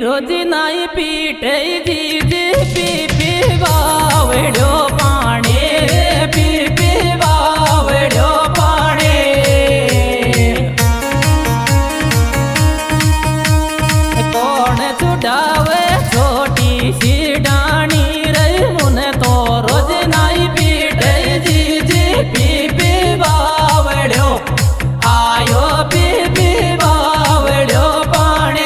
रोज नाई पीटे G P बावड़ो पानी पी बावड़ो पानी कौन छुड़ावे छोटी सी डानी रे मुने तो रोज नाई पीटे जी पी बावड़ो आयो पी बावड़ो पानी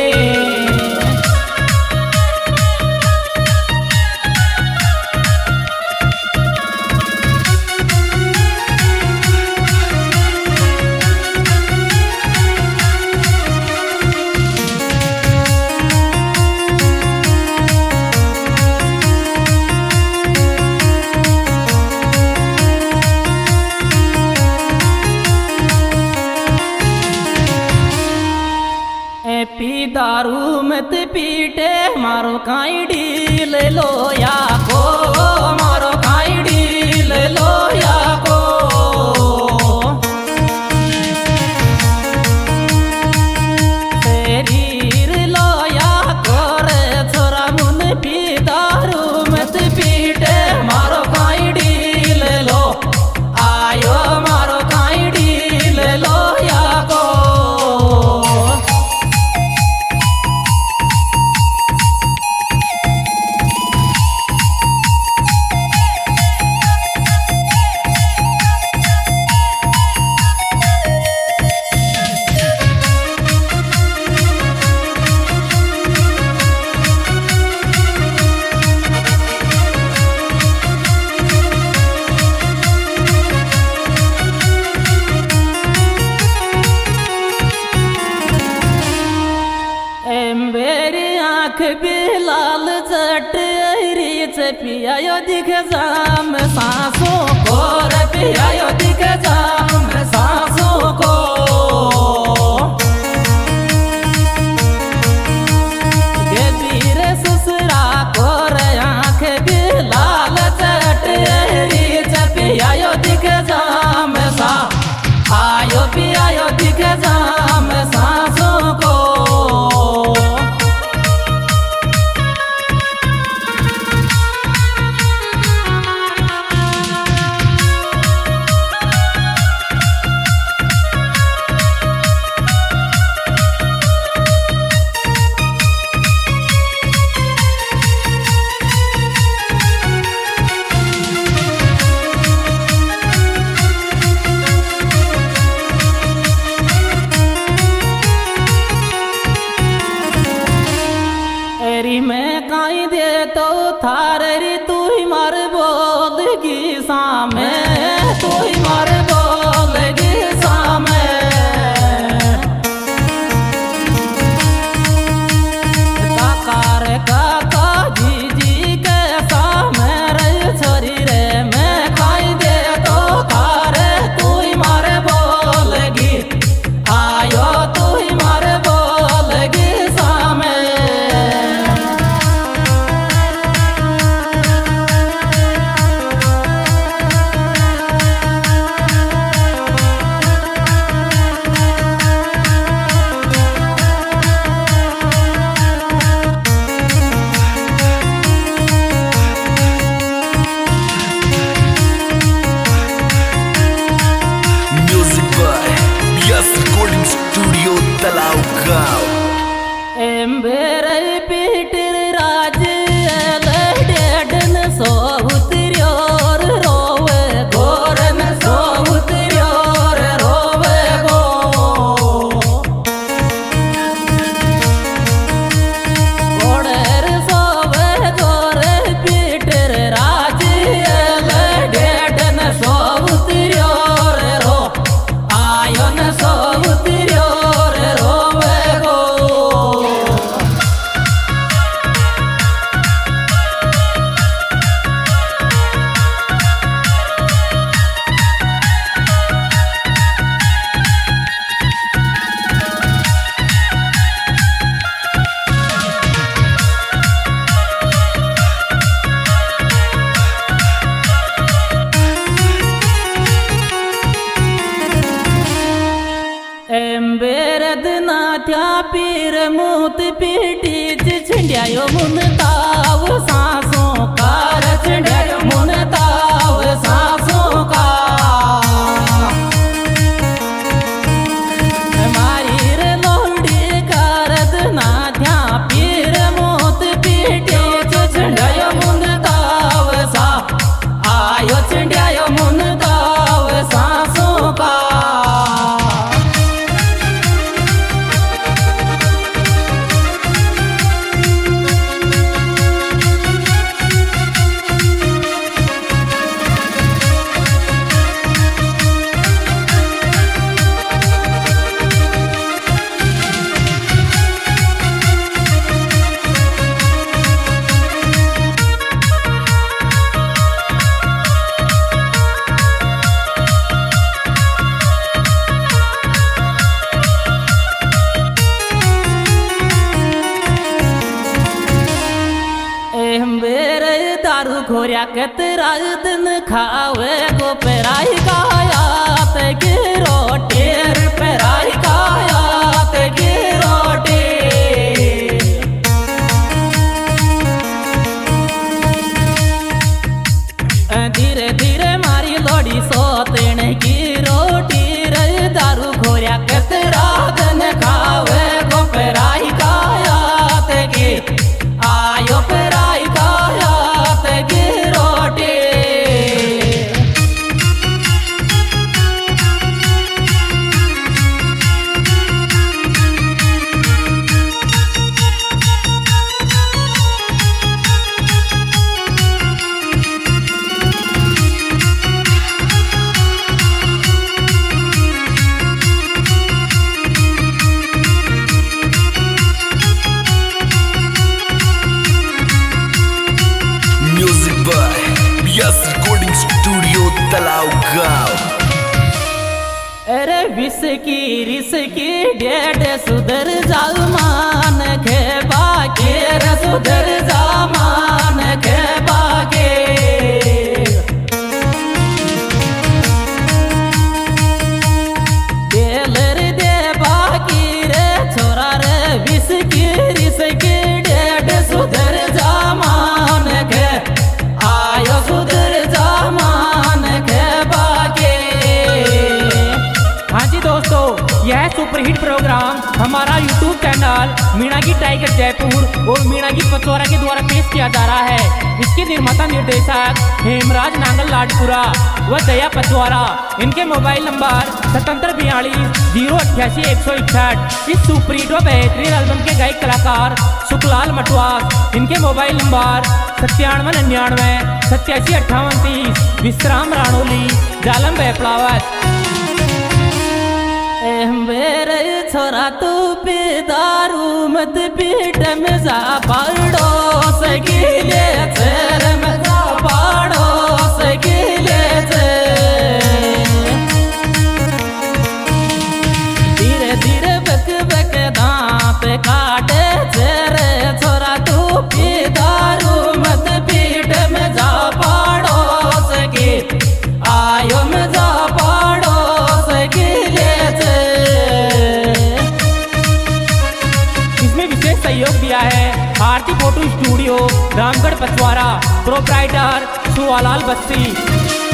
पी दारू मत पीटे मारो काई डील लो या को मारो काई डील लो या को शरीर लो या को रे छोरा मुन पी दारू मत पीटे मारो काई डील लो आयो मारो काई डील लो या को भी लाल जट पियायो दिख जाम सांसों को रे पियायो दिख जाम सांसों को वीर ससुरा को रे आँख भी लाल जट पियायो दिख जाम सा आयो पियायो दिख जाम सांसों को मैं काई दे तो थारे तू ही मार बोलगी सामे तू ही मार बोलगी सामे काकार काका जी के सामे रे छोरी रे मैं काई दे तो थारे तू ही मार बोलगी आयो तू ही मार बोलगी सामे स्टूडियो तलाव गाँव एम्बेरे पीटर राज डेडन सो उतरियोर रोवे गोरन सो उतरियोर रोवे गो गोड़ेर सोवे गोरे पीटर राज डेडन सो उतरियोर रो आयोन सो उतरियोर रोवे गो एम्बेरद ना त्या पीर मूत पीटी चिंड्यायो मुनताव सांसों का रे चिंड्यायो मुनताव सांसों का मारी रे लोहड़ी करद ना ध्या पीर मोत पीटे चिंड्यायो मुनताव सा आयो चिंड्यायो मुनताव सांसों का दारू घोरिया के तेरा दिन खावे गो पेराई कायात की रोटी पेराई कायात की रोटी धीरे धीरे मारी लोड़ी सोतने की रोटी रे दारू घोरिया के तेरा दिन खावे गो पेराई कायात की आयो पेराई कायात की रोटी रिकॉर्डिंग स्टूडियो तलाव गांव। अरे विसकी रिसकी डेढ़ सुधर जाऊ मान के बाके रे सुधर जा मान के बाके देलर दे बाकी रे छोरा रे विसकी रिसकी डेढ़ सुधर जा मान के आयो सुधर जा मान के बाके। हाँ जी दोस्तों, यह सुपरहिट प्रोग्राम हमारा YouTube channel Meenagi tiger Jaipur और मीनागी पचौरा के द्वारा पेश किया जा रहा है। इसके निर्माता निर्देशक हेमराज नांगल लाडपुरा व दया पचौरा। इनके मोबाइल नंबर 7742-088-161। इस सुपरहिट व बेहतरीन एल्बम के गायक कलाकार सुखलाल मटवास। इनके मोबाइल नंबर 9799-875830। विश्राम राणोली जालम बेपड़ावत। मेरे छोरा तू पी दारू मत पीट में जा पाड़ो सकीले तेर में जा पाड़ो सकीले धीरे धीरे बक बक दांत काटे तेरे छोरा तू पी दारू मत पीट में जा पाड़ो सकी आयो में जा पाड़ो सकीले। सहयोग दिया है Aarti photo studio Ramgarh Pachwara. Proprietor Suwalal बस्ती।